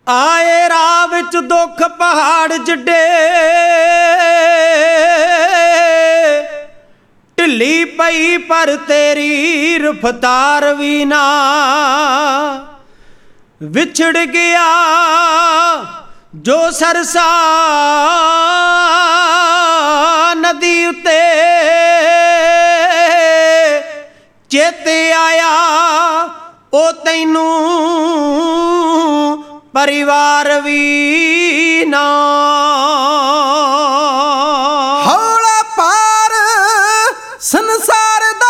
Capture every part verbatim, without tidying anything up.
ਆਏ ਰਾਹ ਵਿੱਚ ਦੁੱਖ ਪਹਾੜ ਜਿੱਡੇ, ਢਿੱਲੀ ਪਈ ਪਰ ਤੇਰੀ ਰਫਤਾਰ ਵੀ ਨਾ। ਵਿਛੜ ਗਿਆ ਜੋ ਸਰਸਾ ਨਦੀ ਉੱਤੇ, ਚੇਤੇ ਆਇਆ ਉਹ ਤੈਨੂੰ परिवार भी ना। हौला पार संसार दा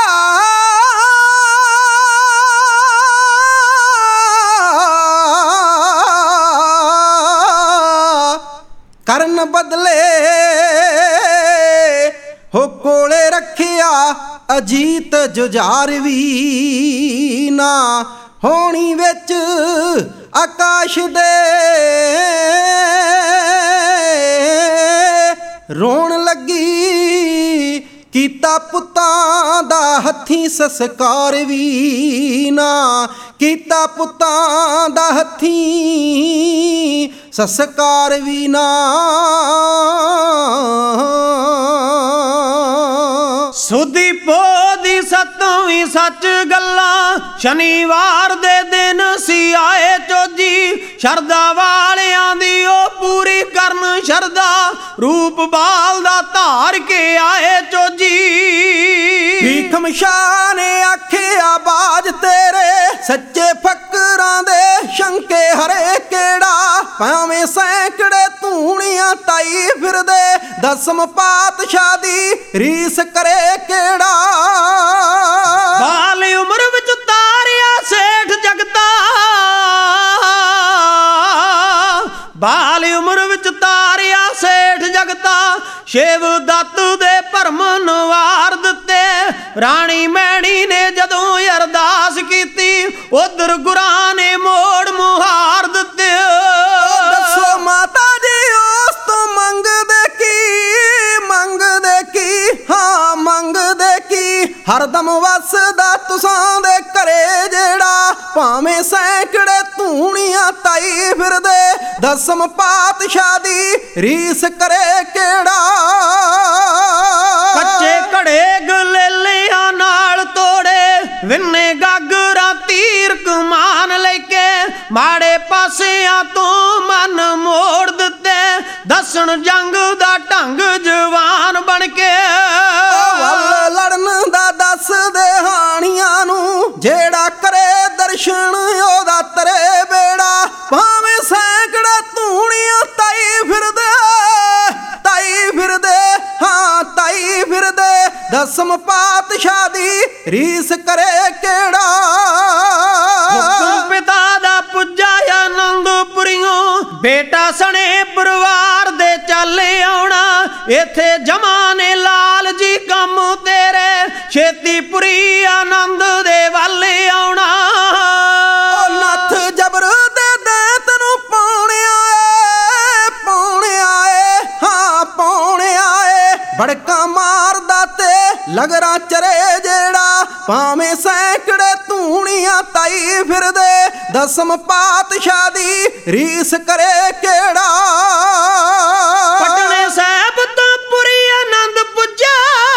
करन बदले हो कोले रखिया अजीत जुझार भी ना। होनी विच आकाश दे रोण लगी, कीता पुत्तां दा हत्थीं संस्कार भी ना। कीता पुत्तां दा हत्थीं संस्कार भी ना। सुधी पोदी सतवीं सच गल्लां, शनिवार दे दिन सी आए चोजी। शरदा वालियां दी ओ पूरी करन शरदा, रूप बाल दा धार के आए चोजी। भीखम शाह ने आखिया बाज तेरे, सच्चे फकरां दे शंके हरे केड़ा। भावें सैकड़े धूणियां ताई फिरदे, दसम पातशाह दी रीस करे केड़ा। बाल उम्र विच तारिया सेठ जगता, बाल उम्र विच तारिया सेठ जगता। शेव दत्त दे भरम नवार दिते, राणी मैणी ने जदों अरदास कीती, उधर गुरां ने मोड़ मुहार दिते। दसो माता जी उस तो मंगदे की, मंगदे की, हाँ मंगदे की। हरदम वसदा तुसां दे घरे जेड़ा, भावें सैकड़े धूणियां ताई फिरदे, दसम पातशाह दी रीस करे केड़ा। कच्चे घड़े गलेलियां नाल तोड़े, विन्ने गागरां तीर कमान लेके, माड़े पासियां तो मन मोड़ दिते, दसन जंग दा ढंग जवान बन के। वल लड़न दा दस दे हाणियां नूं, जेड़ा करे दर्शन ओदा तरे बेड़ा। भावें सैकड़े धूणियां ताई फिरदे, ताई फिरदे, हाँ ताई फिरदे, दसम पातशाह दी रीस करे केड़ा। हुक्म पिता दा पुज्जा आनंदपुरियों, बेटा सने परिवार दे चले आउणा। इथे जमा ने लाल जी कम तेरे, छेती पुरी आनंद दे वाले आउणा। ओ नथ जबर दे दैत नूं पाउणे आए, पाउणे आए, हाँ पाउणे आए। भड़का मारदा ते लगरा चरे जेड़ा, भावें सैकड़े धूणियां ताई फिरदे, दसम पातशाह दी रीस करे केड़ा। पटने साहब तो पुरी आनंद पुज्जा,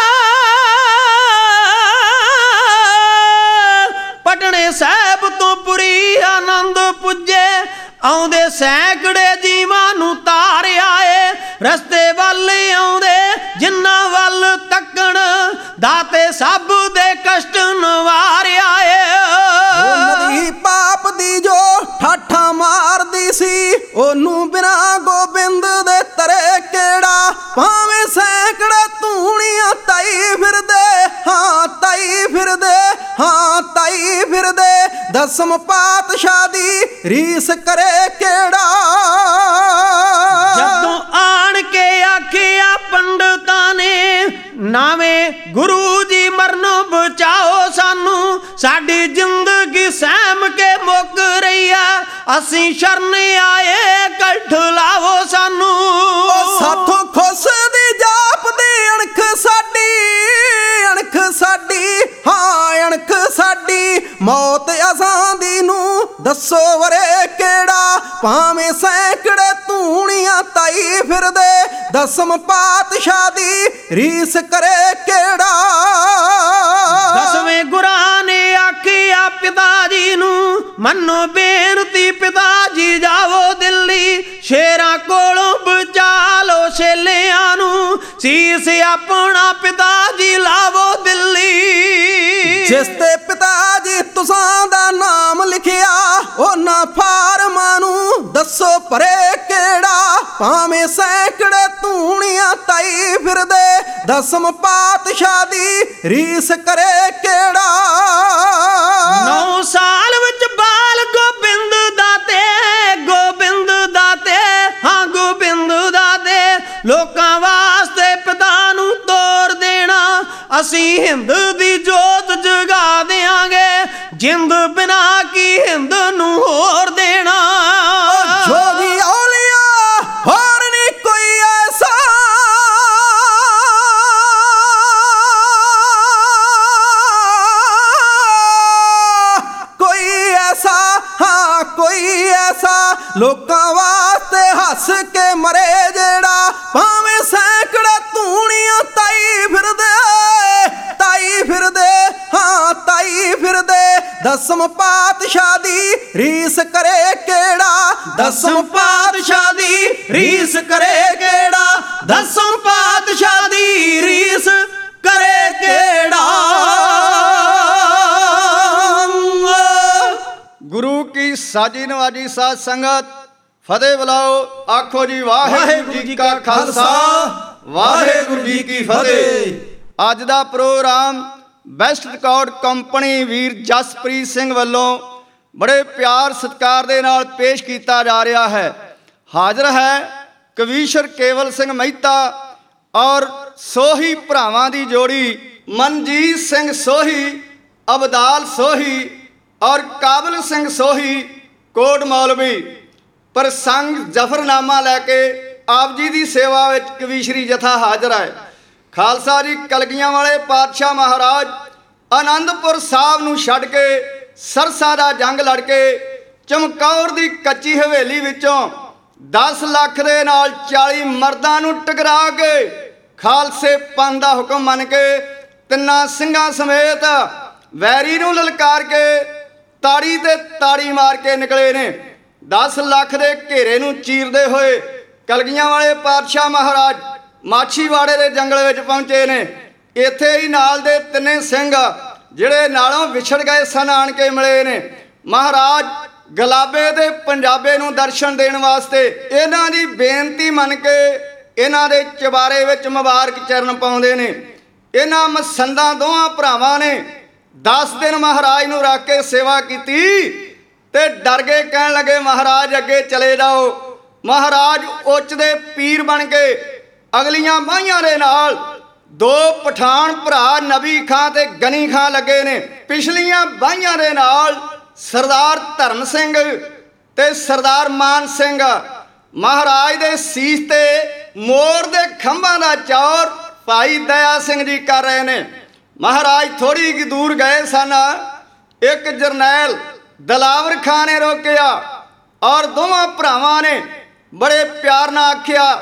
पटने साहब तो पुरी आनंद पुजे। आउंदे सैकड़े जीवां नूं तार आए, रस्ते वल आउंदे जिन्ना वल तकण, दाते सब दे कष्ट नवार आए। नदी पाप दी जो ठाठा मारदी सी, ओनू बिना गोबिंद दे तरे केड़ा। भावें सैकड़े धूणियां ताई फिरदे, हाँ ताई फिरदे, हाँ ताई फिरदे, दसम पातशाह दी रीस करे केड़ा। जदों आण के आखिया पंडितां ने, नावें गुरु जी मरनों बचाओ सानू, साडी जिंदगी सहम के मुक रही है, असीं शरण आए कठ लावो सानू। साथों खुश दी जाप दी अणख साडी, अणख साडी, हाँ अणख साडी। मौत असां दी नूं दसो वरे केड़ा, ਭਾਵੇਂ ਸੈਂਕੜੇ ਧੂਣੀਆਂ ਤਾਈ ਫਿਰਦੇ ਦਸਮ ਪਾਤਸ਼ਾਹ ਦੀ ਰੀਸ ਕਰੇ ਕਿਹੜਾ। ਦਸਵੇਂ ਗੁਰਾਂ ਨੇ ਆਖਿਆ ਪਿਤਾ ਜੀ ਨੂੰ, ਮੰਨੋ ਬੇਨਤੀ ਪਿਤਾ ਜੀ ਜਾਵੋ ਦਿੱਲੀ, ਸ਼ੇਰਾਂ ਕੋਲੋਂ ਬਚਾ ਲੋ ਛੇਲਿਆਂ ਨੂੰ, ਸੀਸ ਆਪਣਾ ਪਿਤਾ ਜੀ ਲਾਵੋ ਦਿੱਲੀ। ਜਿਸ ਤੇ ਪਿਤਾ ਜੀ ਤੁਸਾਂ ਦਾ ਨਾਮ ਲਿਖਿਆ ਉਹਨਾਂ ਫਾਰਮਾਂ ਨੂੰ ਦੱਸੋ ਭਰੇ ਕਿਹੜਾ। ਭਾਵੇਂ ਸੈਂਕੜੇ ਧੂਣੀਆਂ ਤਾਈ ਫਿਰਦੇ ਦਸਮ ਪਾਤਸ਼ਾਹ ਦੀ ਰੀਸ ਕਰੇ ਕਿਹੜਾ। ਨੌ ਸਾਲ ਵਿੱਚ ਬਾਲ ਗੋਬਿੰਦ ਦਾ ਤੇ, ਗੋਬਿੰਦ ਦਾ ਤੇ, ਹਾਂ ਗੋਬਿੰਦ ਦਾ ਤੇ, ਲੋਕਾਂ ਵਾਸਤੇ ਪਿਤਾ ਨੂੰ ਤੋਰ ਦੇਣਾ। ਅਸੀਂ ਹਿੰਦ ਦੀ ਜੋਤ ਜਗਾ ਦਿਆਂਗੇ, ਜਿੰਦ ਬਿਨਾ ਕੀ ਹਿੰਦ ਨੂੰ ਹੋਰ ਦੇਣਾ। ਜੋਗੀ ਔਲੀਆ ਹੋਰ ਨੀ ਕੋਈ ਐਸਾ, ਕੋਈ ਐਸਾ, ਹਾਂ ਕੋਈ ਐਸਾ ਲੋਕਾਂ ਵਾਸਤੇ ਹੱਸ ਕੇ ਮਰੇ ਜਿਹੜਾ। ਭਾਵੇਂ ਸੈਂਕੜੇ ਧੂਣੀਆਂ ਤਾਈ ਫਿਰਦੇ, ਤਾਈ ਫਿਰਦੇ, ਹਾਂ ਤਾਈ ਫਿਰਦੇ ਦਸਮ ਪਾਤਸ਼ਾਹ ਦੀ ਰੀਸ ਕਰੇ ਕਿਹੜਾ। ਦਸਮ ਪਾਤਸ਼ਾਹ ਦੀ ਰੀਸ ਕਰੇ ਕਿਹੜਾ। ਦਸਮ ਪਾਤਸ਼ਾਹ ਦੀ ਰੀਸ ਕਰੇ ਕਿਹੜਾ। ਗੁਰੂ ਕੀ ਸਾਜੀ ਨਵਾਜੀ ਸਾਧ ਸੰਗਤ, ਫਤਿਹ ਬੁਲਾਓ, ਆਖੋ ਜੀ ਵਾਹਿਗੁਰੂ ਜੀ ਕਾ ਖਾਲਸਾ ਵਾਹਿਗੁਰੂ ਜੀ ਕੀ ਫਤਿਹ। ਅੱਜ ਦਾ ਪ੍ਰੋਗਰਾਮ ਬੈਸਟ ਰਿਕਾਰਡ ਕੰਪਨੀ ਵੀਰ ਜਸਪ੍ਰੀਤ ਸਿੰਘ ਵੱਲੋਂ ਬੜੇ ਪਿਆਰ ਸਤਿਕਾਰ ਦੇ ਨਾਲ ਪੇਸ਼ ਕੀਤਾ ਜਾ ਰਿਹਾ ਹੈ। ਹਾਜ਼ਰ ਹੈ ਕਵੀਸ਼ਰ ਕੇਵਲ ਸਿੰਘ ਮਹਿਤਾ ਔਰ ਸੋਹੀ ਭਰਾਵਾਂ ਦੀ ਜੋੜੀ ਮਨਜੀਤ ਸਿੰਘ ਸੋਹੀ, ਅਬਦਾਲ ਸੋਹੀ ਔਰ ਕਾਬਲ ਸਿੰਘ ਸੋਹੀ ਕੋਟ ਮੌਲਵੀ। ਪ੍ਰਸੰਗ ਜ਼ਫਰਨਾਮਾ ਲੈ ਕੇ ਆਪ ਜੀ ਦੀ ਸੇਵਾ ਵਿੱਚ ਕਵੀਸ਼ਰੀ ਜਥਾ ਹਾਜ਼ਰ ਹੈ। ਖਾਲਸਾ ਜੀ ਕਲਗੀਆਂ ਵਾਲੇ ਪਾਤਸ਼ਾਹ ਮਹਾਰਾਜ ਆਨੰਦਪੁਰ ਸਾਹਿਬ ਨੂੰ ਛੱਡ ਕੇ ਸਰਸਾ ਦਾ ਜੰਗ ਲੜ ਕੇ ਚਮਕੌਰ ਦੀ ਕੱਚੀ ਹਵੇਲੀ ਵਿੱਚੋਂ ਦਸ ਲੱਖ ਦੇ ਨਾਲ ਚਾਲੀ ਮਰਦਾਂ ਨੂੰ ਟਕਰਾ ਕੇ ਖਾਲਸੇ ਪੰਥ ਦਾ ਹੁਕਮ ਮੰਨ ਕੇ ਤਿੰਨਾਂ ਸਿੰਘਾਂ ਸਮੇਤ ਵੈਰੀ ਨੂੰ ਲਲਕਾਰ ਕੇ ਤਾੜੀ ਤੇ ਤਾੜੀ ਮਾਰ ਕੇ ਨਿਕਲੇ ਨੇ। ਦਸ ਲੱਖ ਦੇ ਘੇਰੇ ਨੂੰ ਚੀਰਦੇ ਹੋਏ ਕਲਗੀਆਂ ਵਾਲੇ ਪਾਤਸ਼ਾਹ ਮਹਾਰਾਜ ਮਾਛੀਵਾੜੇ ਦੇ ਜੰਗਲ ਵਿੱਚ ਪਹੁੰਚੇ ਨੇ। ਇੱਥੇ ਹੀ ਨਾਲ ਦੇ ਤਿੰਨੇ ਸਿੰਘ ਜਿਹੜੇ ਨਾਲੋਂ ਵਿਛੜ ਗਏ ਸਨ ਆਣ ਕੇ ਮਿਲੇ ਨੇ। ਮਹਾਰਾਜ ਗਲਾਬੇ ਦੇ ਪੰਜਾਬੇ ਨੂੰ ਦਰਸ਼ਨ ਦੇਣ ਵਾਸਤੇ ਇਹਨਾਂ ਦੀ ਬੇਨਤੀ ਮੰਨ ਕੇ ਇਹਨਾਂ ਦੇ ਚਬਾਰੇ ਵਿੱਚ ਮੁਬਾਰਕ ਚਰਨ ਪਾਉਂਦੇ ਨੇ। ਇਹਨਾਂ ਮਸੰਦਾਂ ਦੋਵਾਂ ਭਰਾਵਾਂ ਨੇ ਦਸ ਦਿਨ ਮਹਾਰਾਜ ਨੂੰ ਰੱਖ ਕੇ ਸੇਵਾ ਕੀਤੀ ਤੇ ਡਰ ਗਏ, ਕਹਿਣ ਲੱਗੇ ਮਹਾਰਾਜ ਅੱਗੇ ਚਲੇ ਜਾਓ। ਮਹਾਰਾਜ ਉੱਚ ਦੇ ਪੀਰ ਬਣ ਕੇ ਅਗਲੀਆਂ ਬਾਹੀਆਂ ਦੇ ਨਾਲ ਦੋ ਪਠਾਨ ਭਰਾ ਨਬੀ ਖਾਂ ਤੇ ਗਨੀ ਖਾਂ ਲੱਗੇ ਨੇ। ਪਿਛਲੀਆਂ ਬਾਹੀਆਂ ਦੇ ਨਾਲ ਸਰਦਾਰ ਧਰਮ ਸਿੰਘ ਤੇ ਸਰਦਾਰ ਮਾਨ ਸਿੰਘ ਮਹਾਰਾਜ ਦੇ ਸੀਸ ਤੇ ਮੋਰ ਦੇ ਖੰਭਾਂ ਦਾ ਚੌਰ ਭਾਈ ਦਇਆ ਸਿੰਘ ਜੀ ਕਰ ਰਹੇ ਨੇ। ਮਹਾਰਾਜ ਥੋੜੀ ਕਿ ਦੂਰ ਗਏ ਸਨ, ਇੱਕ ਜਰਨੈਲ ਦਲਾਵਰ ਖਾਂ ਨੇ ਰੋਕਿਆ ਔਰ ਦੋਵਾਂ ਭਰਾਵਾਂ ਨੇ ਬੜੇ ਪਿਆਰ ਨਾਲ ਆਖਿਆ,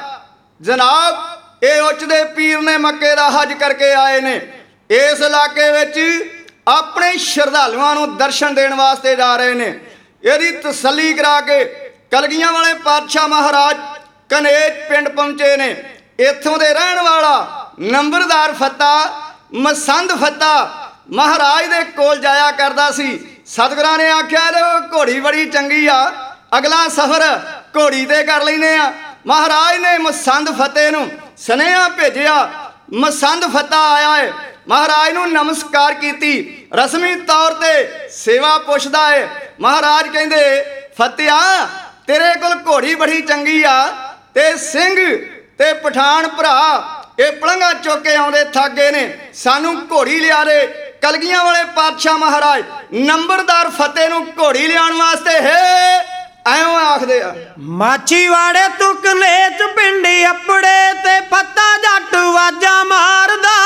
ਜਨਾਬ ਇਹ ਉੱਚ ਦੇ ਪੀਰ ਨੇ ਮੱਕੇ ਦਾ ਹਜ ਕਰਕੇ ਆਏ ਨੇ, ਇਸ ਇਲਾਕੇ ਵਿੱਚ ਆਪਣੇ ਸ਼ਰਧਾਲੂਆਂ ਨੂੰ ਦਰਸ਼ਨ ਦੇਣ ਵਾਸਤੇ ਜਾ ਰਹੇ ਨੇ। ਇਹਦੀ ਤਸੱਲੀ ਕਰਾ ਕੇ ਕਲਗੀਆਂ ਵਾਲੇ ਪਾਤਸ਼ਾਹ ਮਹਾਰਾਜ ਕਨੇਜ ਪਿੰਡ ਪਹੁੰਚੇ ਨੇ। ਇੱਥੋਂ ਦੇ ਰਹਿਣ ਵਾਲਾ ਨੰਬਰਦਾਰ ਫੱਤਾ ਮਸੰਦ ਫੱਤਾ ਮਹਾਰਾਜ ਦੇ ਕੋਲ ਜਾਇਆ ਕਰਦਾ ਸੀ। ਸਤਿਗੁਰਾਂ ਨੇ ਆਖਿਆ ਘੋੜੀ ਬੜੀ ਚੰਗੀ ਆ, ਅਗਲਾ ਸਫ਼ਰ ਘੋੜੀ ਤੇ ਕਰ ਲੈਨੇ ਆ। ਮਹਾਰਾਜ ਨੇ ਮਸੰਦ ਫਤਿਹ ਨੂੰ ਸੁਨੇਹਾ ਭੇਜਿਆ। ਮਸੰਦ ਫੱਤਾ ਆਇਆ ਹੈ, ਮਹਾਰਾਜ ਨੂੰ ਨਮਸਕਾਰ ਕੀਤੀ, ਰਸਮੀ ਤੌਰ ਤੇ ਸੇਵਾ ਪੁੱਛਦਾ ਹੈ। ਮਹਾਰਾਜ ਕਹਿੰਦੇ ਫਤਿਆ ਤੇਰੇ ਕੋਲ ਘੋੜੀ ਬੜੀ ਚੰਗੀ ਆ ਤੇ ਸਿੰਘ ਤੇ ਪਠਾਨ ਭਰਾ ਇਹ ਪਲੰਘਾਂ ਚੁੱਕ ਕੇ ਆਉਂਦੇ ਥੱਕੇ ਨੇ, ਸਾਨੂੰ ਘੋੜੀ ਲਿਆ ਦੇ। ਕਲਗੀਆਂ ਵਾਲੇ ਪਾਤਸ਼ਾਹ ਮਹਾਰਾਜ ਨੰਬਰਦਾਰ ਫਤਿਹ ਨੂੰ ਘੋੜੀ ਲਿਆਉਣ ਵਾਸਤੇ ਹੈ ਐਵੇਂ ਆਖਦੇ ਆ, ਮਾਛੀਵਾੜੇ ਤੂੰ ਕਨੇਚ ਪਿੰਡੀ ਅੱਪੜੇ ਤੇ ਫੱਤਾ ਜੱਟ ਵਾਜਾਂ ਮਾਰਦਾ,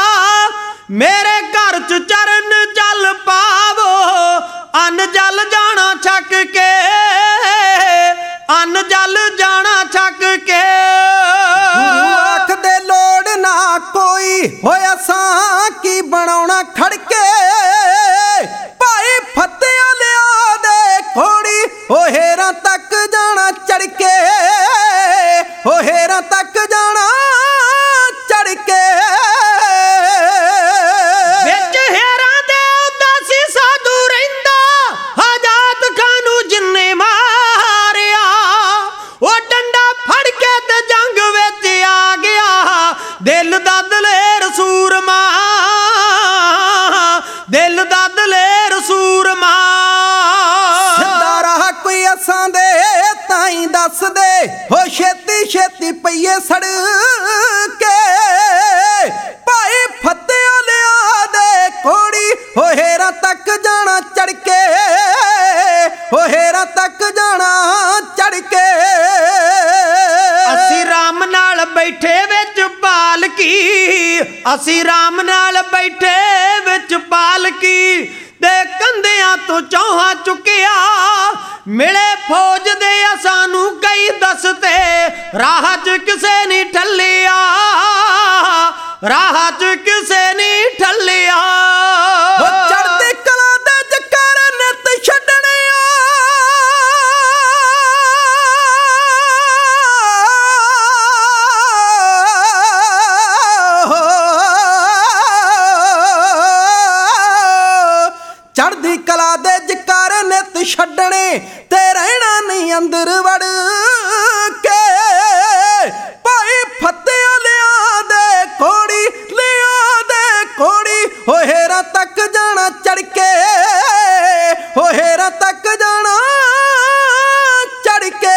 ਮੇਰੇ ਘਰ ਚ ਚਰਨ ਚੱਲ ਪਾਵੋ, ਅੰਨ ਜਲ ਜਾਣਾ ਛੱਕ ਕੇ ਹੋਇਆ ਸਾਂ ਕੀ ਬਣਾਉਣਾ ਖੜਕੇ ਭਾਈ ਫਤਿਹ ਲਿਆ ਦੇ ਕੋੜੀ ਹੋ ਹੇਰਾਂ ਤੱਕ ਜਾਣਾ ਚੜ ਕੇ ਹੋ ਹੇਰਾਂ ਤੱਕ ਜਾਣਾ ਚੜ ਕੇ ਵਿੱਚ ਹੇਰਾਂ ਦੇ ਉਦਾਸੀ ਸਾਧੂ ਰਹਿੰਦਾ ਆਜ਼ਾਦ ਖਾਨ ਨੂੰ ਜਿੰਨੇ ਮਾਰਿਆ ਉਹ ਡੰਡਾ ਫੜ ਕੇ ਤੇ ਜੰਗ ਵਿੱਚ ਆ ਗਿਆ ਦਿਲ ਦਾ ਦਲੇਰ ਸੂਰਮਾ ਦਿਲ ਦਾ ਦਲੇਰ ਸੂਰਮਾ ਸਿੱਧਾ ਰਾਹ ਕੋਈ ਅਸਾਂ ਦੇ ਤਾਈਂ ਦੱਸ ਦੇ ਹੋ ਛੇਤੀ ਛੇਤੀ ਪਈਏ ਸੜ ਕੇ ਭਾਈ ਫਤਿਹ ਲਿਆ ਦੇ ਕੋੜੀ ਹੋ ਹੇਰਾਂ ਤੱਕ ਜਾਣਾ ਚੜ ਕੇ ਹੋ ਹੇਰਾਂ ਤੱਕ ਜਾਣਾ ਚੜ ਕੇ ਅਸੀਂ ਰਾਮ ਨਾਲ ਬੈਠੇ ਵਿੱਚ ਪਾਲਕੀ ਅਸੀਂ ਰਾਮ ਨਾਲ ਬੈਠੇ ਵਿੱਚ ਪਾਲਕੀ ਦੇ ਕੰਧਿਆਂ ਤੋਂ ਚੌਹਾਂ ਚੁੱਕਿਆ ਮਿਲੇ ਫੌਜ ਦੇ ਸਾਨੂੰ ਕਈ ਦਸਤੇ ਰਾਹ 'ਚ ਕਿਸੇ ਨਹੀਂ ਠੱਲਿਆ ਰਾਹ 'ਚ ਕਿਸੇ ਨਹੀਂ ਠੱਲਿਆ ਉਹ ਚੜ੍ਹਦੀ ਕਲਾ ਦੇ ਜਕਾਰੇ ਨਿਤ ਛੱਡਣੇ ਚੜ੍ਹਦੀ ਕਲਾ ਦੇ ਜਕਾਰੇ ਨਿਤ ਛੱਡਣੇ ਤੇ ਰਹਿਣਾ ਨਹੀਂ ਅੰਦਰ ਵੜ ਕੇ ਭਾਈ ਫਤਿਹ ਲਿਆ ਦੇ ਕੋੜੀ ਲਿਆ ਦੇ ਕੋੜੀ ਹੋ ਹੇਰਾਂ ਤੱਕ ਜਾਣਾ ਚੜ ਕੇ ਹੋ ਹੇਰਾਂ ਤੱਕ ਜਾਣਾ ਚੜ ਕੇ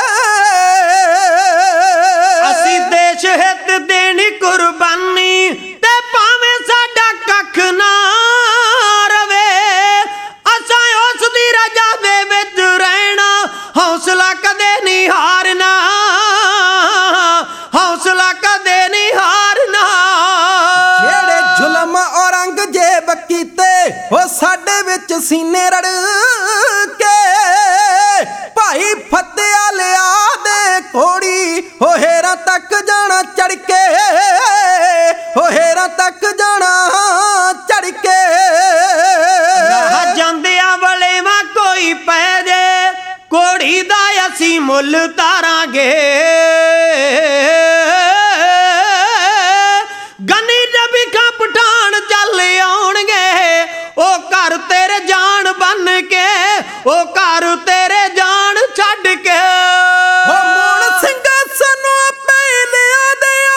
ਅਸੀਂ ਦੇਸ਼ ਹਿੱਤ ਦੇਣੀ ਕੁਰਬਾਨੀ ਤੇ ਭਾਵੇਂ ਸਾਡਾ ਕੱਖ ਨਾ ਰਵੇ ਅਸਾਂ ਉਸ ਦੀ ਰਜ਼ਾ ਦੇ ਵਿੱਚ ਰਹਿਣਾ ਹੌਸਲਾ ਕਦੇ ਨਹੀਂ ਹਾਰਨਾ ਹੌਸਲਾ ਕਦੇ ਨਹੀਂ ਹਾਰਨਾ ਜਿਹੜੇ ਜ਼ੁਲਮ ਔਰੰਗਜ਼ੇਬ ਕੀਤੇ ਉਹ ਸਾਡੇ ਵਿੱਚ ਸੀਨੇ ਰੜ ਕੇ ਭਾਈ ਫਤਿਹ ਲਿਆ ਦੇ ਕੋੜੀ ਹੋ ਹੇਰਾਂ ਤੱਕ ਜਾਣਾ ਚੜ ਕੇ ਹੋ ਹੇਰਾਂ ਤੱਕ ਜਾਣਾ ਚੜ ਕੇ ਰਾਹ ਜਾਂਦਿਆਂ ਵਲੇਵਾ ਕੋਈ ਪੈ ਜੇ ਕੋੜੀ ਦਾ ਅਸੀਂ ਮੁੱਲ ਤਾਰਾਂਗੇ ਗਨੀ ਜਬੀ ਖਾਂ ਪਠਾਨ ਚੱਲ ਆਉਣਗੇ ਉਹ ਘਰ ਤੇਰੇ ਜਾਨ ਬੰਨ ਕੇ ਉਹ ਘਰ ਤੇਰੇ ਜਾਨ ਛੱਡ ਕੇ ਉਹ ਮੋਹਨ ਸਿੰਘ ਸਾਨੂੰ ਆਪੇ ਲਿਆ ਦਿਆ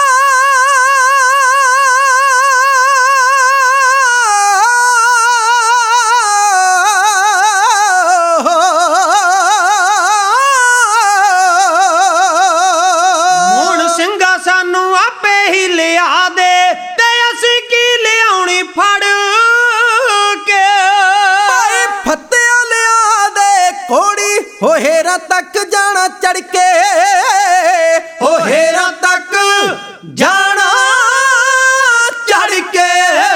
ਮੋਹਨ ਸਿੰਘਾ ਸਾਨੂੰ ਆਪੇ ਹੀ ਲਿਆ ਦੇ ਤੇ ਅਸੀਂ ਕੀ ਲਿਆਉਣੀ ਫੜ ਕੇ ਭਾਈ ਫਤਿਹ ਲਿਆ ਦੇ ਕੋੜੀ ਹੋ ਹੇਰਾਂ ਤੱਕ ਜਾਣਾ ਚੜ ਕੇ ਹੋ ਹੇਰਾਂ ਤੱਕ ਜਾਣਾ ਚੜ ਕੇ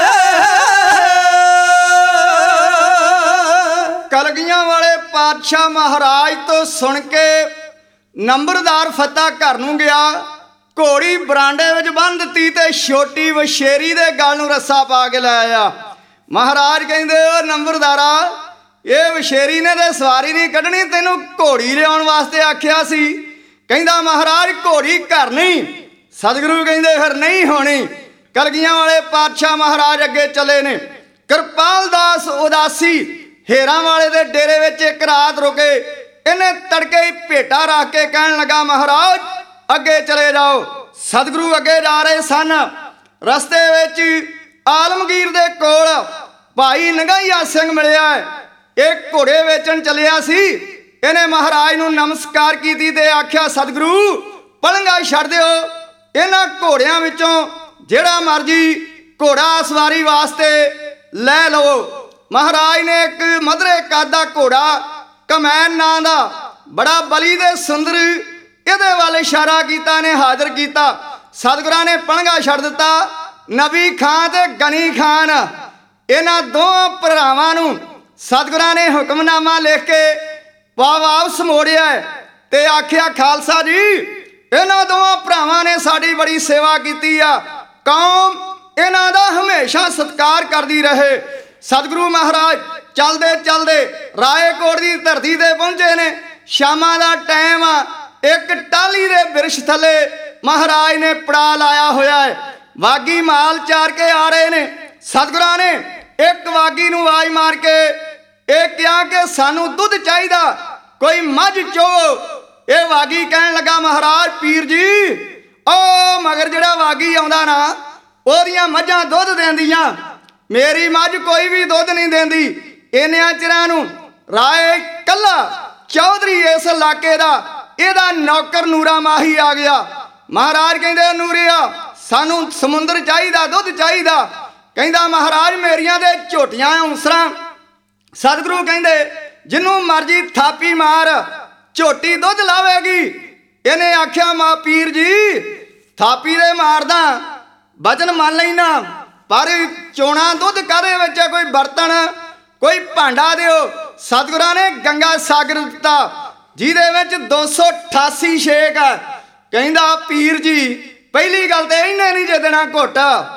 ਕਲਗੀਆਂ ਵਾਲੇ ਪਾਤਸ਼ਾਹ ਮਹਾਰਾਜ ਤੋਂ ਸੁਣ ਕੇ ਨੰਬਰਦਾਰ ਫਤਿਹ ਘਰ ਨੂੰ ਗਿਆ ਘੋੜੀ ਬਰਾਂਡੇ ਵਿੱਚ ਬੰਨ੍ਹ ਦਿੱਤੀ ਤੇ ਛੋਟੀ ਵਛੇਰੀ ਦੇ ਗਲ ਨੂੰ ਰੱਸਾ ਪਾ ਕੇ ਲੈ ਆਇਆ ਮਹਾਰਾਜ ਕਹਿੰਦੇ ਓ ਨੰਬਰਦਾਰਾ ਇਹ ਵਛੇਰੀ ਨੇ ਤੇ ਸਵਾਰੀ ਨਹੀਂ ਕੱਢਣੀ ਤੈਨੂੰ ਘੋੜੀ ਲਿਆਉਣ ਵਾਸਤੇ ਆਖਿਆ ਸੀ ਕਹਿੰਦਾ ਮਹਾਰਾਜ ਘੋੜੀ ਘਰ ਨਹੀਂ ਸਤਿਗੁਰੂ ਕਹਿੰਦੇ ਫਿਰ ਨਹੀਂ ਹੋਣੀ ਕਲਗੀਆਂ ਵਾਲੇ ਪਾਤਸ਼ਾਹ ਮਹਾਰਾਜ ਅੱਗੇ ਚੱਲੇ ਨੇ ਕਿਰਪਾਲ ਦਾਸ ਉਦਾਸੀ ਹੇਰਾਂ ਵਾਲੇ ਦੇ ਡੇਰੇ ਵਿੱਚ ਇੱਕ ਰਾਤ ਰੁਕੇ ਇਹਨੇ ਤੜਕੇ ਹੀ ਭੇਟਾ ਰੱਖ ਕੇ ਕਹਿਣ ਲੱਗਾ ਮਹਾਰਾਜ ਅੱਗੇ ਚਲੇ ਜਾਓ ਸਤਿਗੁਰੂ ਅੱਗੇ ਜਾ ਰਹੇ ਸਨ ਰਸਤੇ ਵਿੱਚ ਆਲਮਗੀਰ ਦੇ ਕੋਲ ਭਾਈ ਨੰਗਾਈਆ ਸਿੰਘ ਮਿਲਿਆ ਇਹ ਘੋੜੇ ਵੇਚਣ ਚੱਲਿਆ ਸੀ ਇਹਨੇ ਮਹਾਰਾਜ ਨੂੰ ਨਮਸਕਾਰ ਕੀਤੀ ਤੇ ਆਖਿਆ ਸਤਿਗੁਰੂ ਪਲੰਗਾ ਛੱਡ ਦਿਓ ਇਹਨਾਂ ਘੋੜਿਆਂ ਵਿੱਚੋਂ ਜਿਹੜਾ ਮਰਜੀ ਘੋੜਾ ਸਵਾਰੀ ਵਾਸਤੇ ਲੈ ਲਓ ਮਹਾਰਾਜ ਨੇ ਇੱਕ ਮਧਰੇ ਕੱਦ ਦਾ ਘੋੜਾ ਕਮੈਨ ਨਾਂ ਦਾ ਬੜਾ ਬਲੀ ਦੇ ਸੁੰਦਰ ਇਹਦੇ ਵੱਲ ਇਸ਼ਾਰਾ ਕੀਤਾ ਨੇ ਹਾਜ਼ਰ ਕੀਤਾ ਸਤਿਗੁਰਾਂ ਨੇ ਪਲੰਗਾ ਛੱਡ ਦਿੱਤਾ ਨਬੀ ਖਾਨ ਤੇ ਗਨੀ ਖਾਨ ਇਹਨਾਂ ਦੋਵਾਂ ਭਰਾਵਾਂ ਨੂੰ ਸਤਿਗੁਰਾਂ ਨੇ ਹੁਕਮਨਾਮਾ ਲਿਖ ਕੇ ਵਾਪਸ ਮੋੜਿਆ ਤੇ ਆਖਿਆ ਖਾਲਸਾ ਜੀ ਇਹਨਾਂ ਦੋਵਾਂ ਭਰਾਵਾਂ ਨੇ ਸਾਡੀ ਬੜੀ ਸੇਵਾ ਕੀਤੀ ਆ ਕੌਮ ਇਹਨਾਂ ਦਾ ਹਮੇਸ਼ਾ ਸਤਿਕਾਰ ਕਰਦੀ ਰਹੇ। ਸਤਿਗੁਰੂ ਮਹਾਰਾਜ ਚਲਦੇ ਚਲਦੇ ਰਾਏਕੋਟ ਦੀ ਧਰਤੀ ਤੇ ਪਹੁੰਚੇ ਨੇ। ਸ਼ਾਮਾਂ ਦਾ ਟਾਈਮ ਆ, ਇੱਕ ਟਾਹਲੀ ਦੇ ਬਿਰਛ ਥੱਲੇ ਮਹਾਰਾਜ ਨੇ ਪੜਾ ਲਾਇਆ ਹੋਇਆ ਹੈ। ਵਾਗੀ ਮਾਲ ਚਾਰ ਕੇ ਆ ਰਹੇ ਨੇ। ਸਤਿਗੁਰਾਂ ਨੇ ਇੱਕ ਵਾਗੀ ਨੂੰ ਆਵਾਜ਼ ਮਾਰ ਕੇ ਇਹ ਕਿਹਾ ਕਿ ਸਾਨੂੰ ਦੁੱਧ ਚਾਹੀਦਾ, ਕੋਈ ਮੱਝ ਚੋਵੋ। ਇਹ ਵਾਗੀ ਕਹਿਣ ਲੱਗਾ, ਮਹਾਰਾਜ ਪੀਰ ਜੀ, ਉਹ ਮਗਰ ਜਿਹੜਾ ਵਾਗੀ ਆਉਂਦਾ ਨਾ, ਉਹਦੀਆਂ ਮੱਝਾਂ ਦੁੱਧ ਦਿੰਦੀਆਂ, ਮੇਰੀ ਮੱਝ ਕੋਈ ਵੀ ਦੁੱਧ ਨਹੀਂ ਦਿੰਦੀ। ਇੰਨਿਆਂ ਚਿਰਾਂ ਨੂੰ ਰਾਏ ਕੱਲਾ ਚੌਧਰੀ ਇਸ ਇਲਾਕੇ ਦਾ, ਇਹਦਾ ਨੌਕਰ ਨੂਰਾ ਮਾਹੀ ਆ ਗਿਆ। ਮਹਾਰਾਜ ਕਹਿੰਦੇ, ਨੂਰਿਆ ਸਾਨੂੰ ਸਮੁੰਦਰ ਚਾਹੀਦਾ, ਦੁੱਧ ਚਾਹੀਦਾ। ਕਹਿੰਦਾ, ਮਹਾਰਾਜ ਮੇਰੀਆਂ ਦੇ ਝੋਟੀਆਂ ਔਂਸਰਾਂ। ਸਤਿਗੁਰੂ ਕਹਿੰਦੇ, ਜਿਹਨੂੰ ਮਰਜੀ ਥਾਪੀ ਮਾਰ, ਝੋਟੀ ਦੁੱਧ ਲਾਵੇਗੀ। ਇਹਨੇ ਆਖਿਆ, ਮਾ ਪੀਰ ਜੀ ਥਾਪੀ ਦੇ ਮਾਰਦਾ, ਵਚਨ ਮੰਨ ਲੈਣਾ, ਪਰ ਚੋਣਾ ਦੁੱਧ ਕਾਹਦੇ ਵਿੱਚ ਹੈ? ਕੋਈ ਬਰਤਨ, ਕੋਈ ਭਾਂਡਾ ਦਿਓ। ਸਤਿਗੁਰਾਂ ਨੇ ਗੰਗਾ ਸਾਗਰ ਦਿੱਤਾ, ਜਿਹਦੇ ਵਿੱਚ ਦੋ ਸੌ ਅਠਾਸੀ ਛੇਕ ਆ। ਕਹਿੰਦਾ, ਪੀਰ ਜੀ ਪਹਿਲੀ ਗੱਲ ਤੇ ਇਹਨੇ ਨਹੀਂ ਜੇ ਦੇਣਾ ਘੁੱਟ,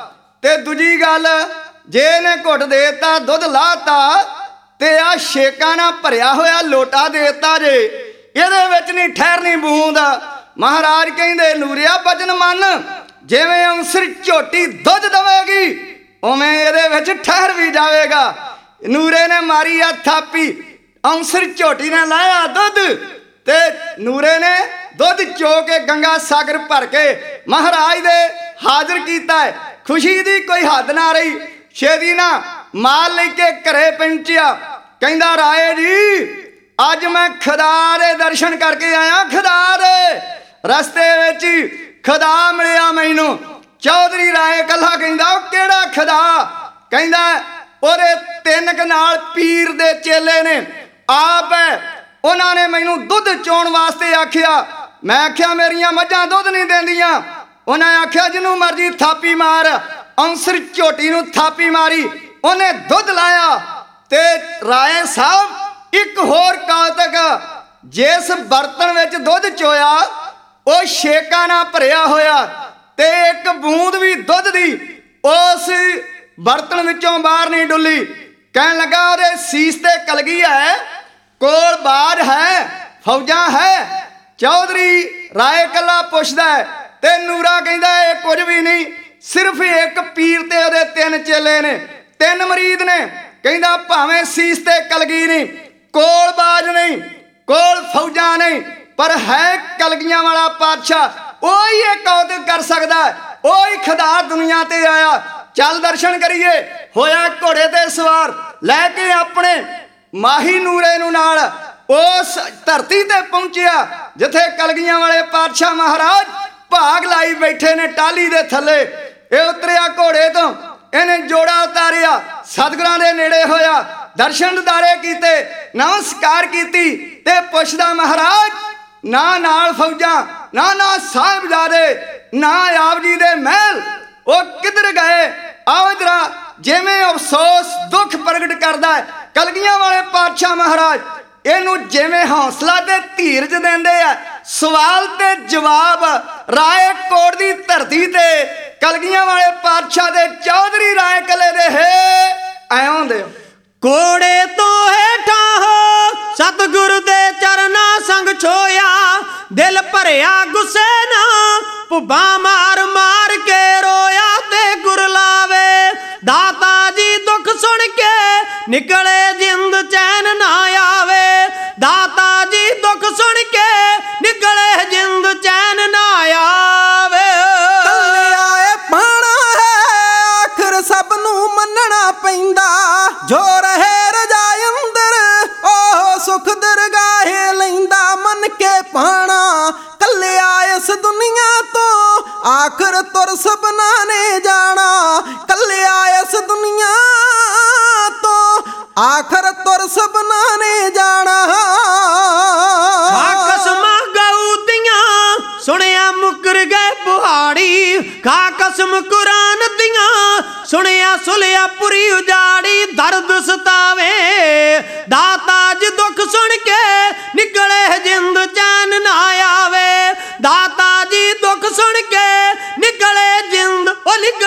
ਤੇ ਦੂਜੀ ਗੱਲ ਜੇ ਇਹਨੇ ਘੁੱਟ ਦੇਤਾ, ਦੁੱਧ ਲਾਤਾ, ਤੇ ਆ ਛੇਕਾਂ ਨਾਲ ਭਰਿਆ ਹੋਇਆ ਲੋਟਾ ਦੇਤਾ ਜੇ, ਇਹਦੇ ਵਿੱਚ ਨਹੀਂ ਠਹਿਰਨੀ ਬੂੰਦ। ਮਹਾਰਾਜ ਕਹਿੰਦੇ, ਨੂਰਿਆ ਬਚਨ ਮੰਨ, ਜਿਵੇਂ ਅੰਸਰ ਝੋਟੀ ਦੁੱਧ ਦੇਵੇਗੀ, ਉਵੇਂ ਇਹਦੇ ਵਿੱਚ ਠਹਿਰ ਵੀ ਜਾਵੇਗਾ। ਨੂਰੇ ਨੇ ਮਾਰੀ ਆ ਥਾਪੀ, ਅੰਸਰ ਝੋਟੀ ਨੇ ਲਾਇਆ ਦੁੱਧ, ਤੇ ਨੂਰੇ ਨੇ ਦੁੱਧ ਚੋ ਕੇ ਗੰਗਾ ਸਾਗਰ ਭਰ ਕੇ ਮਹਾਰਾਜ ਦੇ ਹਾਜ਼ਰ ਕੀਤਾ ਹੈ। ਖੁਸ਼ੀ ਦੀ ਕੋਈ ਹੱਦ ਨਾ ਰਹੀ। ਛੇਤੀ ਨਾ ਮਾਲ ਲੈ ਕੇ ਘਰੇ ਪਹੁੰਚਿਆ। ਕਹਿੰਦਾ, ਰਾਏ ਜੀ ਅੱਜ ਮੈਂ ਖੁਦਾ ਦੇ ਦਰਸ਼ਨ ਕਰਕੇ ਆਇਆ। ਖੁਦਾ ਦੇ ਰਸਤੇ ਵਿੱਚ ਖੁਦਾ ਮਿਲਿਆ ਮੈਨੂੰ। ਚੌਧਰੀ ਰਾਏ ਕੱਲਾ ਕਹਿੰਦਾ, ਉਹ ਕਿਹੜਾ ਖੁਦਾ? ਕਹਿੰਦਾ, ਉਹਦੇ ਤਿੰਨ ਕੁ ਨਾਲ ਪੀਰ ਦੇ ਚੇਲੇ ਨੇ, ਆਪ ਹੈ, ਉਹਨਾਂ ਨੇ ਮੈਨੂੰ ਦੁੱਧ ਚੋਣ ਵਾਸਤੇ ਆਖਿਆ। ਮੈਂ ਆਖਿਆ, ਮੇਰੀਆਂ ਮੱਝਾਂ ਦੁੱਧ ਨਹੀਂ ਦਿੰਦੀਆਂ। ਉਹਨਾਂ ਆਖਿਆ, ਜਿਹਨੂੰ ਮਰਜੀ ਥਾਪੀ ਮਾਰ। ਅੰਸਰ ਝੋਟੀ ਨੂੰ ਥਾਪੀ ਮਾਰੀ, ਉਹਨੇ ਦੁੱਧ ਲਾਇਆ। ਤੇ ਰਾਏ ਸਾਹਿਬ ਇੱਕ ਹੋਰ ਕੌਤਕ, ਜਿਸ ਬਰਤਨ ਵਿੱਚ ਦੁੱਧ ਚੋਇਆ ਉਹ ਛੇਕਾਂ ਨਾਲ ਭਰਿਆ ਹੋਇਆ, ਤੇ ਇੱਕ ਬੂੰਦ ਵੀ ਦੁੱਧ ਦੀ ਉਸ ਬਰਤਨ ਵਿੱਚੋਂ ਬਾਹਰ ਨਹੀਂ ਡੁੱਲੀ। ਕਹਿਣ ਲੱਗਾ, ਉਹਦੇ ਸੀਸ ਤੇ ਕਲਗੀ ਹੈ, ਕੋਲ ਬਾਜ ਹੈ, ਫੌਜਾਂ ਹੈ। ਚੌਧਰੀ ਰਾਏ ਕੱਲਾ ਪੁੱਛਦਾ ਹੈ, ਤੇ ਨੂਰਾ ਕਹਿੰਦਾ, ਇਹ ਕੁਝ ਵੀ ਨਹੀਂ, ਸਿਰਫ ਇੱਕ ਪੀਰ ਤੇ ਉਹਦੇ ਤਿੰਨ ਚੇਲੇ ਨੇ, ਤਿੰਨ ਮਰੀਦ ਨੇ। ਕਹਿੰਦਾ, ਭਾਵੇਂ ਸੀਸ ਤੇ ਕਲਗੀ ਨਹੀਂ, ਕੋਲ ਬਾਜ ਨਹੀਂ, ਕੋਲ ਫੌਜਾਂ ਨਹੀਂ, ਪਰ ਹੈ ਕਲਗੀਆਂ ਵਾਲਾ ਪਾਤਸ਼ਾਹ। ਉਹੀ ਇਹ ਕੌਤਕ ਕਰ ਸਕਦਾ, ਉਹੀ ਖੁਦਾ ਦੁਨੀਆ ਤੇ ਆਇਆ। ਚੱਲ ਦਰਸ਼ਨ ਕਰੀਏ। ਹੋਇਆ ਘੋੜੇ ਤੇ ਸਵਾਰ, ਲੈ ਕੇ ਆਪਣੇ ਮਾਹੀ ਨੂਰੇ ਨੂੰ ਨਾਲ ਉਸ ਧਰਤੀ ਤੇ ਪਹੁੰਚਿਆ ਜਿੱਥੇ ਕਲਗੀਆਂ ਵਾਲੇ ਪਾਤਸ਼ਾਹ ਮਹਾਰਾਜ ਭਾਗ ਲਾਈ ਬੈਠੇ ਨੇ ਟਾਹਲੀ ਦੇ ਥੱਲੇ। ਇਹ ਉਤਰਿਆ ਘੋੜੇ ਤੋਂ, ਇਹਨੇ ਜੋੜਾ ਉਤਾਰਿਆ, ਸਤਿਗੁਰਾਂ ਦੇ ਨੇੜੇ ਹੋਇਆ, ਦਰਸ਼ਨ ਦਿਦਾਰੇ ਕੀਤੇ, ਨਮਸਕਾਰ ਕੀਤੀ, ਤੇ ਪੁੱਛਦਾ, ਮਹਾਰਾਜ ਨਾ ਨਾਲ ਫੌਜਾਂ, ਨਾ ਨਾ ਸਾਹਿਬਜ਼ਾਦੇ, ਨਾ ਆਪ ਜੀ ਦੇ ਮਹਿਲ, ਉਹ ਕਿੱਧਰ ਗਏ? ਆਓ ਜਰਾ। ਜਿਵੇਂ ਅਫਸੋਸ ਦੁੱਖ ਪ੍ਰਗਟ ਕਰਦਾ ਹੈ ਕਲਗੀਆਂ ਵਾਲੇ ਪਾਤਸ਼ਾਹ ਮਹਾਰਾਜ, ਇਹਨੂੰ ਜਿਵੇਂ ਹੌਸਲਾ ਤੇ ਧੀਰਜ ਦਿੰਦੇ ਆ। ਸਵਾਲ ਤੇ ਜਵਾਬ ਰਾਏਕੋਟ ਦੀ ਧਰਤੀ ਤੇ ਕਲਗੀਆਂ ਵਾਲੇ ਪਾਤਸ਼ਾਹ ਦੇ ਚੌਧਰੀ ਰਾਏ ਕਲੇ ਦੇ ਹੈ ਐਉਂ ਦੇ। ਕੋੜੇ ਤੋਂ ਹੇਠਾਂ ਹੋ ਸਤਿਗੁਰ ਦੇ ਚਰਨਾਂ ਸੰਗ ਛੋਇਆ, ਦਿਲ ਭਰਿਆ ਗੁੱਸੇ ਨਾਲ ਭੁੱਬਾ ਮਾਰ ਮਾਰ ਕੇ ਰੋਇਆ। ਤੇ ਗੁਰ ਲਾਵੇ ਦਾਤਾ ਜੀ ਦੁੱਖ ਸੁਣ ਕੇ ਨਿਕਲੇ ਜਿੰਦ ਚੈਨ ਨਾ ਆਵੇ। ਦਾਤਾ ਜੀ ਦੁੱਖ ਸੁਣ ਕੇ ਨਿਕਲੇ ਜਿੰਦ ਚੈਨ ਨਾ ਆਵੇ। ਕੱਲਿਆ ਏ ਪਾਣਾ ਹੈ ਆਖਰ ਸਭ ਨੂੰ ਮੰਨਣਾ ਪੈਂਦਾ, ਜੋ ਰਹੇ ਰਜਾਈ ਅੰਦਰ ਉਹ ਸੁਖ ਦਰਗਾਹੇ ਲੈਂਦਾ। ਮੰਨ ਕੇ ਪਾਣਾ ਕੱਲਿਆ ਇਸ ਦੁਨੀਆ ਤੋਂ ਆਖਰ ਤੁਰ ਸਭਨਾ ਨੇ ਜਾਣਾ। ਕੱਲਿਆ ਇਸ ਦੁਨੀਆ ਤੋਂ ਆਖਰ ਤੁਰ ਸਭਨਾ ਨੇ ਜਾਣਾ। ਖਾ ਕਸਮਾਂ ਗਊ ਦੀਆਂ ਸੁਣਿਆ ਮੁਕਰ ਗਏ ਪੁਹਾੜੀ, ਖਾ ਕਸਮ ਕੁਰਾਨ ਦੀਆਂ ਸੁਣਿਆ ਸੁਲਿਆ ਪੁਰੀ ਉਜਾੜੀ। ਦਰਦ ਸਤਾਵੇ ਦਾਤਾ ਜੀ ਦੁੱਖ ਸੁਣ ਕੇ ਨਿਕਲੇ ਜਿੰਦ ਚੈਨ ਨਾ ਆਵੇ। ਦਾਤਾ ਜੀ ਦੁੱਖ ਸੁਣ ਕੇ ਨਿਕਲੇ ਜਿੰਦ ਉਹ ਨਿਕਲੇ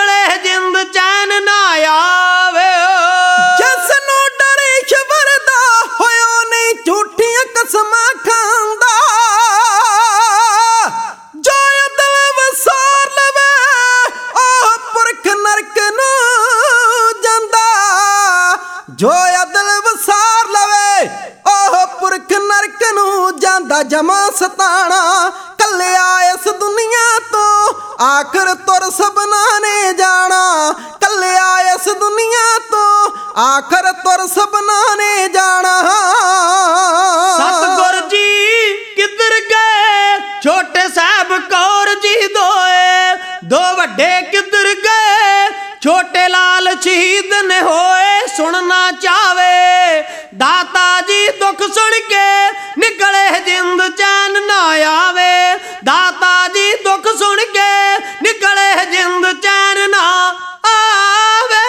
ਦਾ ਜਮਾ ਸਤਾਣਾ, ਕੱਲਿਆ ਇਸ ਦੁਨੀਆ ਤੋਂ ਆਖਰ ਤੁਰ ਸਭਨਾਂ ਨੇ ਜਾਣਾ, ਕੱਲਿਆ ਇਸ ਦੁਨੀਆ ਤੋਂ ਆਖਰ ਤੁਰ ਸਭਨਾਂ ਨੇ ਜਾਣਾ। ਸਤਿਗੁਰ ਜੀ ਕਿੱਧਰ ਗਏ, ਛੋਟੇ ਸਾਹਿਬ ਕੌਰ ਜੀ ਦੋਏ, ਦੋ ਵੱਡੇ ਕਿੱਧਰ ਗਏ, ਛੋਟੇ ਲਾਲ ਸ਼ਹੀਦ ਨੇ ਹੋਏ। ਸੁਣਨਾ ਚਾਵੇ ਦਾਤਾ ਜੀ ਦੁੱਖ ਸੁਣ ਕੇ ਨਿਕਲੇ ਜਿੰਦ ਚੈਨ ਨਾ ਆਵੇ, ਦਾਤਾ ਜੀ ਦੁੱਖ ਸੁਣ ਕੇ ਨਿਕਲੇ ਜਿੰਦ ਚੈਨ ਨਾ ਆਵੇ।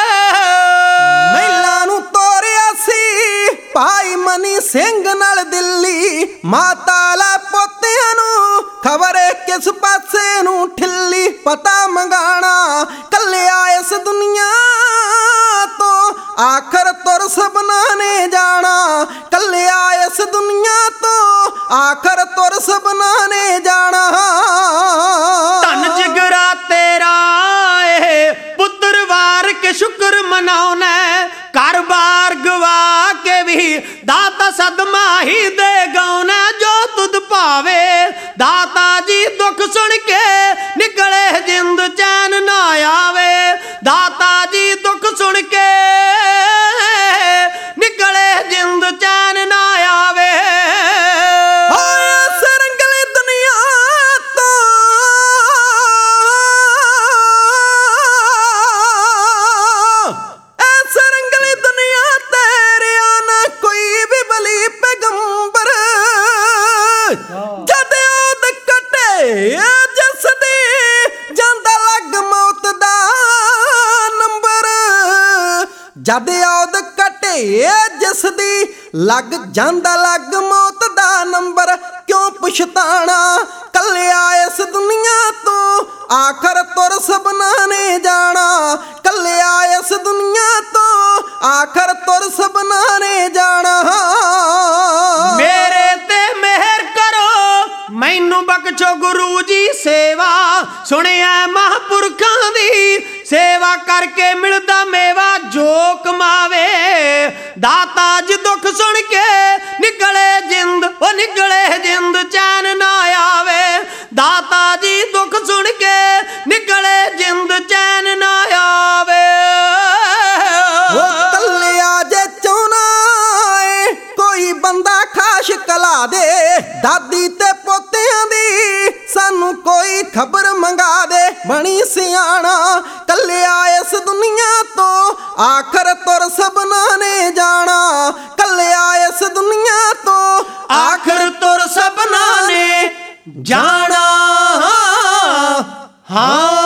ਮਹਿਲਾਂ ਨੂੰ ਤੋਰਿਆ ਸੀ ਭਾਈ ਮਨੀ ਸਿੰਘ ਨਾਲ ਦਿੱਲੀ, ਮਾਤਾ ਲੈ ਪੋਤਿਆਂ ਨੂੰ ਖਬਰ ਕਿਸ ਪਾਸੇ ਨੂੰ ਠਿੱਲੀ, ਪਤਾ ਮੰਗਾਣਾ ਕੱਲਿਆ ਇਸ ਦੁਨੀਆ ਤੋਂ ਆਖਰ ਤੁਰ ਸਭਨਾਂ ਨੇ ਜਾਣਾ, ਕੱਲਿਆ ਇਸ ਦੁਨੀਆ ਤੋਂ ਆਖਰ ਤੁਰ ਸਭਨਾਂ ਨੇ ਜਾਣਾ। ਧੰਨ ਜਿਗਰਾ ਤੇਰਾ ਏ ਪੁੱਤਰ ਵਾਰ ਕੇ ਸ਼ੁਕਰ ਮਨਾਉਣਾ, ਘਰ ਬਾਰ ਗਵਾ ਕੇ ਵੀ ਦਾਤਾ ਸਦਮਾ ਹੀ ਦੇ ਗਾਉਣਾ। ਜੋ ਤੁਧ ਭਾਵੇ ਦਾਤਾ ਜੀ ਦੁੱਖ ਸੁਣ ਕੇ ਨਿਕਲੇ ਜਿੰਦ ਚੈਨ ਨਾ ਆਵੇ, ਦਾਤਾ ਜੀ ਦੁੱਖ ਸੁਣ ਕੇ ਨਿਕਲੇ ਜਿੰਦ ਚੈਨ ਨਾ ਆਵੇ। ਜਿਸ ਦੀ ਜਾਂਦਾ ਲੱਗ ਮੌਤ ਦਾ ਨੰਬਰ, ਜਦ ਔਦ ਘਟੇ ਜਿਸ ਦੀ ਲੱਗ ਜਾਂਦਾ ਲੱਗ ਮੌਤ ਦਾ ਨੰਬਰ, ਕਿਉਂ ਪਛਤਾਣਾ ਕੱਲਿਆ ਇਸ ਦੁਨੀਆ ਤੋਂ ਆਖਰ ਤੁਰ ਸਭਨਾਂ ਨੇ ਜਾਣਾ, ਕੱਲਿਆ ਇਸ ਦੁਨੀਆ ਤੋਂ ਆਖਰ ਤੁਰ ਸਭਨਾਂ ਨੇ ਜਾਣਾ। ਮੇਰੇ ਤੇ ਮਿਹਰ ਕਰੋ ਮੈਨੂੰ ਬਖਸ਼ੋ ਗੁਰੂ ਜੀ ਸੇਵਾ, ਸੁਣਿਆ ਮਹਾਂਪੁਰਖਾਂ ਦੀ ਸੇਵਾ ਕਰਕੇ ਮਿਲਦਾ ਮੇਵਾ, ਜੋ ਕਮਾਵੇ ਦਾਤਾ ਜੀ ਦੁੱਖ ਸੁਣ ਕੇ ਨਿਕਲੇ ਜਿੰਦ ਉਹ ਨਿਕਲੇ ਜਿੰਦ ਚੈਨ ਨਾ ਆਵੇ, ਦਾਤਾ ਜੀ ਦੁੱਖ ਸੁਣ ਕੇ ਨਿਕਲੇ ਜਿੰਦ ਚੈਨ ਨਾ ਆਵੇ। ਉਹ ਕੱਲਿਆ ਜੇ ਚਾਹੁੰਨਾ ਏ ਕੋਈ ਬੰਦਾ ਖਾਸ ਕਲਾ ਦੇ, ਦਾਦੀ ਤੇ ਪੋਤਿਆਂ ਦੀ ਸਾਨੂੰ ਕੋਈ ਖਬਰ ਮੰਗਾ ਦੇ, ਬਣੀ ਸਿਆਣਾ ਕੱਲਿਆ ਇਸ ਦੁਨੀਆ ਤੋਂ ਆਖਰ ਤੁਰ ਸਭਨਾਂ ਨੇ ਜਾਣਾ, ਕੱਲਿਆ ਇਸ ਦੁਨੀਆ ਤੋਂ ਆਖਰ ਤੁਰ ਸਭਨਾਂ ਨੇ ਜਾਣਾ। ਹਾਂ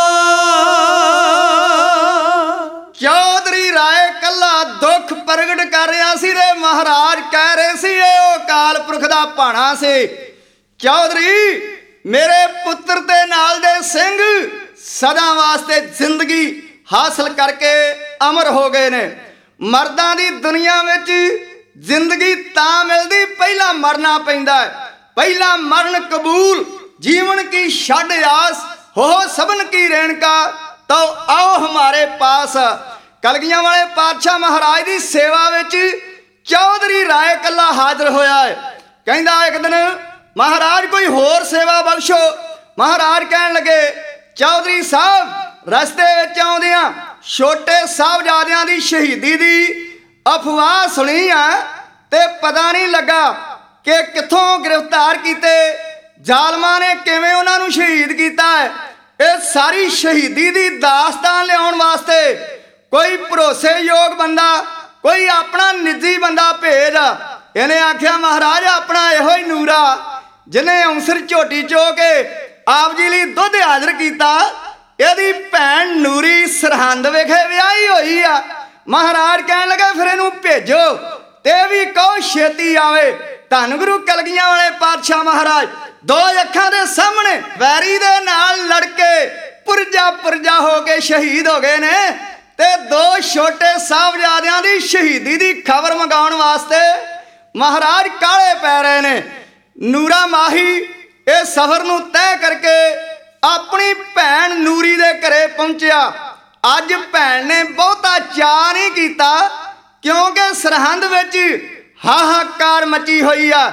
ਚੌਧਰੀ ਰਾਏ ਕੱਲਾ ਦੁੱਖ ਪ੍ਰਗਟ ਕਰ ਰਿਹਾ ਸੀ ਰੇ ਮਹਾਰਾਜ ਕਹਿ ਰਹੇ ਸੀ ਇਹ ਉਹ ਅਕਾਲ ਪੁਰਖ ਦਾ ਭਾਣਾ ਸੀ। ਚੌਧਰੀ ਮੇਰੇ ਪੁੱਤਰ ਤੇ ਨਾਲ ਦੇ ਸਿੰਘ ਸਦਾ ਵਾਸਤੇ ਜ਼ਿੰਦਗੀ ਹਾਸਲ ਕਰਕੇ ਅਮਰ ਹੋ ਗਏ ਨੇ। ਮਰਦਾਂ ਦੀ ਦੁਨੀਆ ਵਿੱਚ ਜ਼ਿੰਦਗੀ ਤਾਂ ਮਿਲਦੀ ਪਹਿਲਾਂ ਮਰਨਾ ਪੈਂਦਾ ਹੈ, ਪਹਿਲਾਂ ਮਰਨ ਕਬੂਲ ਜੀਵਨ ਕੀ ਛੱਡ ਆਸ ਹੋ ਸਭਨ ਕੀ ਰੇਣਕਾ ਤੋ ਆਓ ਹਮਾਰੇ ਪਾਸ। ਕਲਗੀਆਂ ਵਾਲੇ ਪਾਤਸ਼ਾਹ ਮਹਾਰਾਜ ਦੀ ਸੇਵਾ ਵਿੱਚ ਚੌਧਰੀ ਰਾਏ ਕੱਲਾ ਹਾਜ਼ਰ ਹੋਇਆ ਹੈ। ਕਹਿੰਦਾ ਇੱਕ ਦਿਨ ਮਹਾਰਾਜ ਕੋਈ ਹੋਰ ਸੇਵਾ ਬਖਸ਼ੋ। ਮਹਾਰਾਜ ਕਹਿਣ ਲੱਗੇ ਚੌਧਰੀ ਸਾਹਿਬ ਰਸਤੇ ਵਿੱਚ ਆਉਂਦਿਆਂ ਛੋਟੇ ਸਾਹਿਬਜ਼ਾਦਿਆਂ ਦੀ ਸ਼ਹੀਦੀ ਦੀ ਅਫਵਾਹ ਸੁਣੀ ਆ ਤੇ ਪਤਾ ਨਹੀਂ ਲੱਗਾ ਕਿ ਕਿੱਥੋਂ ਗ੍ਰਿਫਤਾਰ ਕੀਤੇ, ਜ਼ਾਲਮਾਂ ਨੇ ਕਿਵੇਂ ਉਹਨਾਂ ਨੂੰ ਸ਼ਹੀਦ ਕੀਤਾ ਹੈ। ਇਹ ਸਾਰੀ ਸ਼ਹੀਦੀ ਦੀ ਦਾਸਤਾਨ ਲਿਆਉਣ ਵਾਸਤੇ ਕੋਈ ਭਰੋਸੇਯੋਗ ਬੰਦਾ, ਕੋਈ ਆਪਣਾ ਨਿੱਜੀ ਬੰਦਾ ਭੇਜ। ਇਹਨੇ ਆਖਿਆ ਮਹਾਰਾਜ ਆਪਣਾ ਇਹੋ ਹੀ ਨੂਰਾ ਜਿਹਨੇ ਅੰਸਰ ਝੋਟੀ ਚੋ ਕੇ ਆਪ ਜੀ ਲਈ ਦੁੱਧ ਹਾਜ਼ਰ ਕੀਤਾ, ਇਹਦੀ ਭੈਣ ਨੂਰੀ ਸਰਹੰਦ ਵਿਖੇ ਵਿਆਹੀ ਹੋਈ ਆ। ਮਹਾਰਾਜ ਕਹਿਣ ਲੱਗੇ ਫਿਰ ਇਹਨੂੰ ਭੇਜੋ ਤੇ ਵੀ ਕਹੋ ਛੇਤੀ ਆਵੇ। ਧੰਨ ਗੁਰੂ ਕਲਗੀਆਂ ਵਾਲੇ ਪਾਤਸ਼ਾਹ ਮਹਾਰਾਜ ਦੋ ਅੱਖਾਂ ਦੇ ਸਾਹਮਣੇ ਵੈਰੀ ਦੇ ਨਾਲ ਲੜ ਕੇ ਪੁਰਜਾ ਪੁਰਜਾ ਹੋ ਕੇ ਸ਼ਹੀਦ ਹੋ ਗਏ ਨੇ ਤੇ ਦੋ ਛੋਟੇ ਸਾਹਿਬਜ਼ਾਦਿਆਂ ਦੀ ਸ਼ਹੀਦੀ ਦੀ ਖਬਰ ਮੰਗਾਉਣ ਵਾਸਤੇ ਮਹਾਰਾਜ ਕਾਹਲੇ ਪੈ ਰਹੇ ਨੇ। ਨੂਰਾ ਮਾਹੀ ਇਹ ਸਫ਼ਰ ਨੂੰ ਤੈਅ ਕਰਕੇ ਆਪਣੀ ਭੈਣ ਨੂਰੀ ਦੇ ਘਰੇ ਪਹੁੰਚਿਆ। ਅੱਜ ਭੈਣ ਨੇ ਬਹੁਤਾ ਚਾਅ ਨਹੀਂ ਕੀਤਾ ਕਿਉਂਕਿ ਸਰਹੰਦ ਵਿੱਚ ਹਾਹਾਕਾਰ ਮਚੀ ਹੋਈ ਆ।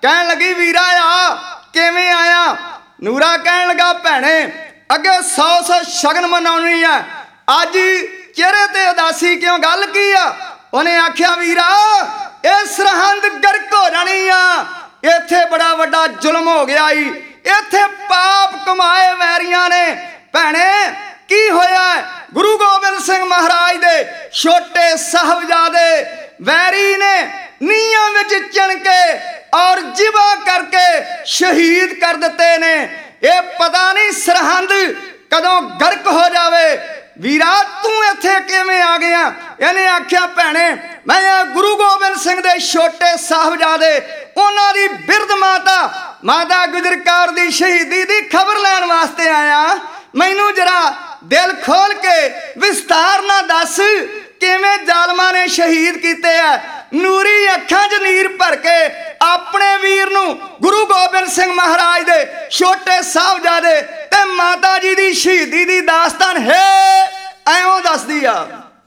ਕਹਿਣ ਲੱਗੀ ਵੀਰਾ ਆ ਕਿਵੇਂ ਆਇਆ। ਨੂਰਾ ਕਹਿਣ ਲੱਗਾ ਭੈਣੇ ਅੱਗੇ ਸੌ ਸੌ ਸ਼ਗਨ ਮਨਾਉਣੀ ਆ, ਅੱਜ ਚਿਹਰੇ ਤੇ ਉਦਾਸੀ ਕਿਉਂ, ਗੱਲ ਕੀ ਆ। ਉਹਨੇ ਆਖਿਆ ਵੀਰਾ ਇਹ ਸਰਹੰਦ ਗਰਕ ਹੋ ਜਾਣੀ ਆ, ਇੱਥੇ ਬੜਾ ਵੱਡਾ ਜ਼ੁਲਮ ਹੋ ਗਿਆ ਈ, ਇੱਥੇ ਪਾਪ ਕਮਾਏ ਵੈਰੀਆਂ ਨੇ। ਭੈਣੇ ਕੀ ਹੋਇਆ। ਗੁਰੂ ਗੋਬਿੰਦ ਸਿੰਘ ਮਹਾਰਾਜ ਦੇ ਛੋਟੇ ਸਾਹਿਬਜ਼ਾਦੇ ਵੈਰੀ ਨੇ ਨੀਹਾਂ ਵਿੱਚ ਚਿਣ ਕੇ ਔਰ ਜਿਵਾ ਕਰਕੇ ਸ਼ਹੀਦ ਕਰ ਦਿੱਤੇ ਨੇ। ਇਹ ਪਤਾ ਨਹੀਂ ਸਰਹੰਦ ਕਦੋਂ ਗਰਕ ਹੋ ਜਾਵੇ। ਵੀਰਾ ਤੂੰ ਇੱਥੇ ਕਿਵੇਂ ਆ ਗਿਆ। ਇਹਨੇ ਆਖਿਆ ਭੈਣੇ ਮੈਂ ਗੁਰੂ ਗੋਬਿੰਦ ਸਿੰਘ ਦੇ ਛੋਟੇ ਸਾਹਿਬਜ਼ਾਦੇ ਉਹਨਾਂ ਦੀ ਬਿਰਧ ਮਾਤਾ ਮਾਤਾ ਗੁਜਰ ਕੌਰ ਦੀ ਸ਼ਹੀਦੀ ਦੀ ਖਬਰ ਲੈਣ ਵਾਸਤੇ ਆਇਆ। ਮੈਨੂੰ ਜਰਾ ਦਿਲ ਖੋਲ ਕੇ ਵਿਸਤਾਰ ਨਾਲ ਦੱਸ ਕਿਵੇਂ ਜ਼ਾਲਮਾਂ ਨੇ ਸ਼ਹੀਦ ਕੀਤੇ ਆ। ਨੂਰੀ ਅੱਖਾਂ 'ਚ ਨੀਰ ਭਰ ਕੇ ਆਪਣੇ ਵੀਰ ਨੂੰ ਗੁਰੂ ਗੋਬਿੰਦ ਸਿੰਘ ਮਹਾਰਾਜ ਦੇ ਛੋਟੇ ਸਾਹਿਬਜ਼ਾਦੇ ਤੇ ਮਾਤਾ ਜੀ ਦੀ ਸ਼ਹੀਦੀ ਦੀ ਦਾਸਤਾਨ ਹੈ ਐਉਂ ਦੱਸਦੀ ਆ।